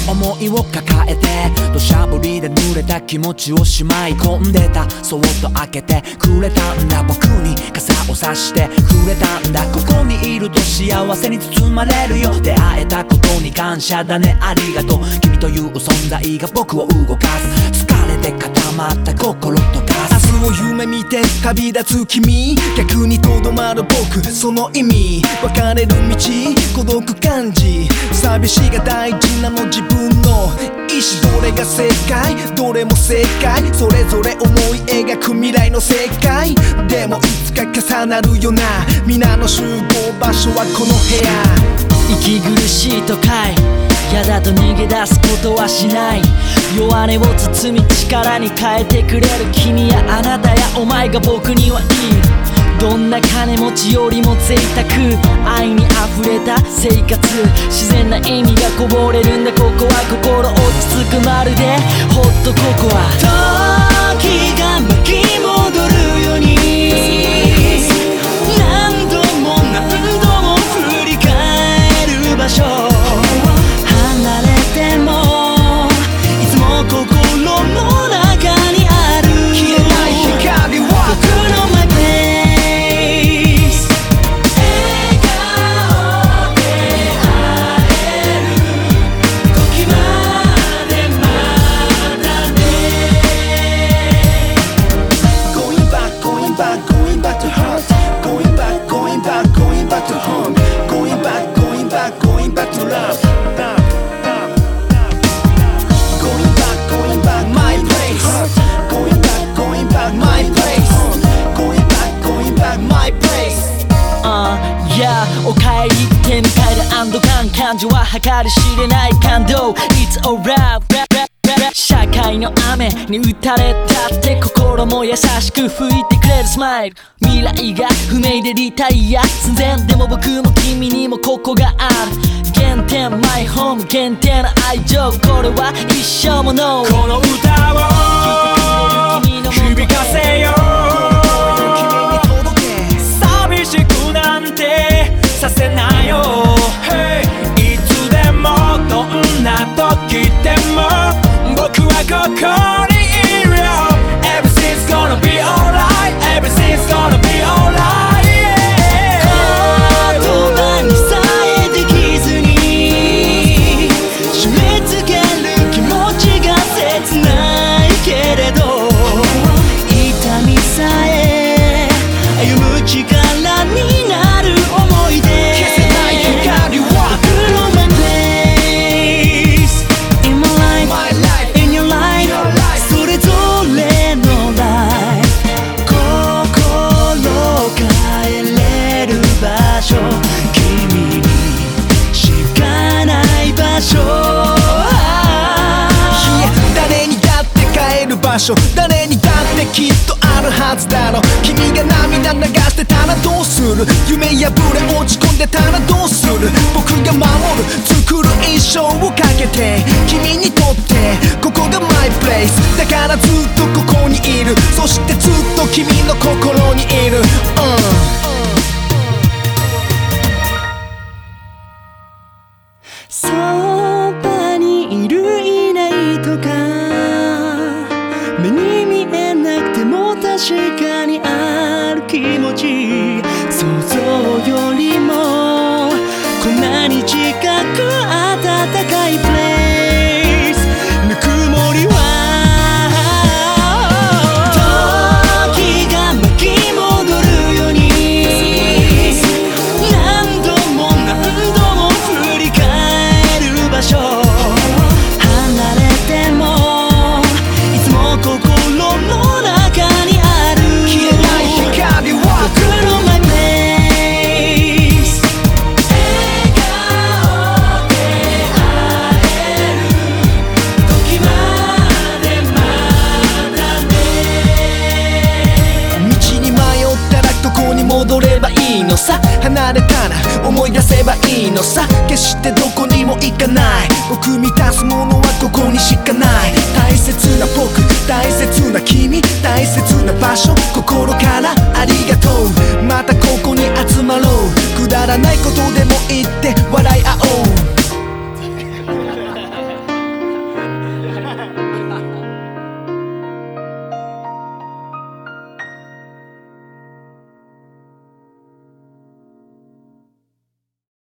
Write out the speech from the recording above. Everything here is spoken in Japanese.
思いを抱えて土砂降りで濡れた気持ちをしまい込んでた。そっと開けてくれたんだ、僕に傘を差してくれたんだ。ここにいると幸せに包まれるよ。出会えたことに感謝だね、ありがとう。君という存在が僕を動かす。疲れて固まった心とかす。 明日を夢見て旅立つ君、逆にとどまる僕、その意味別れる道、孤独感じ寂しが大事なの自分の意志。どれが正解、どれも正解、それぞれ思い描く未来の正解。でもいつか重なるよな、皆の集合場所はこの部屋。 息苦しい都会、やだと逃げ出すことはしない。弱音を包み力に変えてくれる君やあなたやお前が僕にはいい。どんな金持ちよりも贅沢、愛に溢れた生活、自然な意味がこぼれるんだ。ここは心落ち着くまるでホットココア。時が巻き戻るように何度も何度も振り返る場所。離れてもいつも心の中にある消えない光は僕のマイプレイス。笑顔で会える時までまだね。 Going back, going back, going back to heart. Going back, going back, going back to home. Going back, going back, going back to love. Going back, going back, my place. Going back, going back, my place. Going back, going back, my place. Yeah おかえりって迎える安堵感、感情は計り知れない感動。 It's alright。 社会の雨に打たれたって心も優しく吹いてくれるスマイル。未来が不明でリタイア寸前でも僕も君にもここがある。原点 My home 限定の愛情、これは一生もの。 この歌を響かせよう、寂しくなんてさせないよ、いつでもどんな時でも僕はここにいるよ。 Everything's gonna be alright, everything's gonna be alright、 言葉にさえできずに締め付ける気持ちが切ないけれど、痛みさえ歩む力になる思い出。 消せない光は僕のマイプレイス In my life, My life, in your life、 your life。 それぞれのライフ、心帰れる場所、君にしかない場所。 誰にだって帰る場所、誰にだってきっとあるはずだろう。君が涙流してたらどうする、夢破れ落ち込んでたらどうする。僕が守る作る一生をかけて、君にとってここがマイプレイスだからずっとここにいる。そしてずっと君の心にいる、 そばにいるいないとか目に見えなくても確かにある気持ち、想像よりもこんなに近く暖かいプレイス。ぬくもりは時が巻き戻るように何度も何度も振り返る場所。離れてもいつも心の中にある消えない光は僕のマイプレイス。笑顔で会える時までまだね。 道に迷ったらどこに戻ればいいのさ、離れたら思い出せばいいのさ。決してどこにも行かない、僕満たすものはここにしかない。大切な僕、大切な君、大切な場所、心からありがとう。